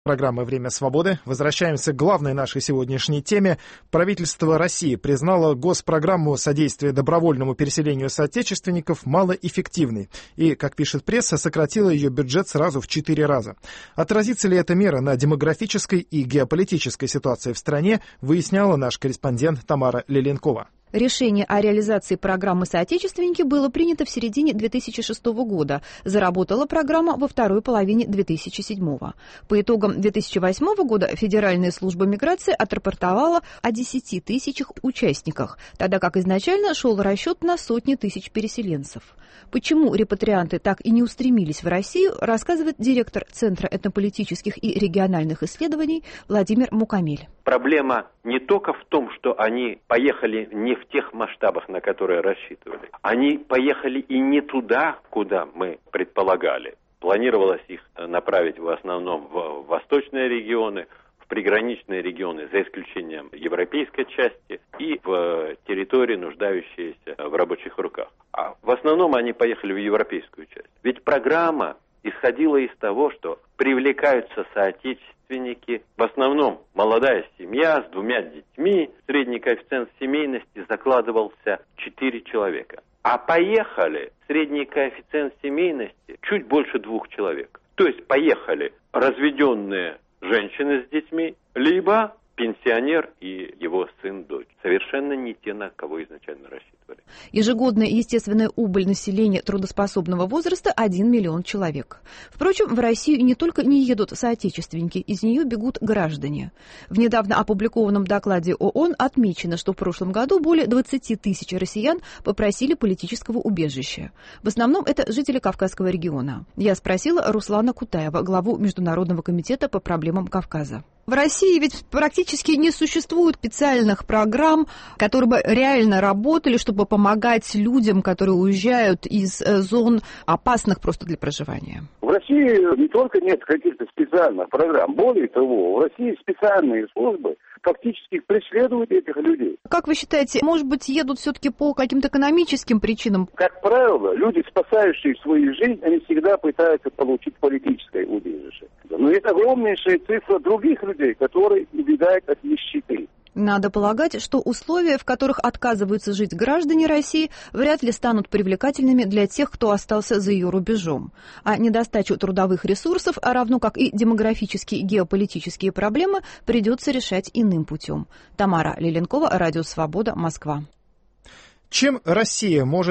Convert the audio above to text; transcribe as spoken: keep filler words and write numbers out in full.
Программы «Время свободы». Возвращаемся к главной нашей сегодняшней теме. Правительство России признало госпрограмму содействия добровольному переселению соотечественников малоэффективной и, как пишет пресса, сократило ее бюджет сразу в четыре раза. Отразится ли эта мера на демографической и геополитической ситуации в стране, выясняла наш корреспондент Тамара Лиленкова. Решение о реализации программы «Соотечественники» было принято в середине две тысячи шестого года. Заработала программа во второй половине две тысячи седьмого. По итогам две тысячи восьмого года Федеральная служба миграции отрапортовала о десяти тысячах участниках, тогда как изначально шел расчет на сотни тысяч переселенцев. Почему репатрианты так и не устремились в Россию, рассказывает директор Центра этнополитических и региональных исследований Владимир Мукамель. Проблема не только в том, что они поехали не в тех масштабах, на которые рассчитывали. Они поехали и не туда, куда мы предполагали. Планировалось их направить в основном в восточные регионы, в приграничные регионы, за исключением европейской части, и в территории, нуждающиеся в рабочих руках. А в основном они поехали в европейскую часть. Ведь программа исходила из того, что привлекаются соотечественники, в основном молодая семья с двумя детьми, средний коэффициент семейности закладывался четыре человека. А поехали, средний коэффициент семейности чуть больше двух человек. То есть поехали разведенные женщины с детьми, либо пенсионер и его сын-дочь. Совершенно не те, на кого изначально рассчитывали. Ежегодная естественная убыль населения трудоспособного возраста – один миллион человек. Впрочем, в Россию не только не едут соотечественники, из нее бегут граждане. В недавно опубликованном докладе ООН отмечено, что в прошлом году более двадцати тысяч россиян попросили политического убежища. В основном это жители Кавказского региона. Я спросила Руслана Кутаева, главу Международного комитета по проблемам Кавказа. В России ведь практически не существует специальных программ, которые бы реально работали, чтобы помогать людям, которые уезжают из зон опасных просто для проживания. В России не только нет каких-то специальных программ, более того, в России специальные службы фактически преследуют этих людей. Как вы считаете, может быть, едут все-таки по каким-то экономическим причинам? Как правило, люди, спасающие свою жизнь, они всегда пытаются получить политическое убежище. Но это огромнейшая цифра других людей, которые убегают от нищеты. Надо полагать, что условия, в которых отказываются жить граждане России, вряд ли станут привлекательными для тех, кто остался за ее рубежом. А недостачу трудовых ресурсов, а равно как и демографические и геополитические проблемы, придется решать иным путем. Тамара Лиленкова, Радио Свобода, Москва. Чем Россия может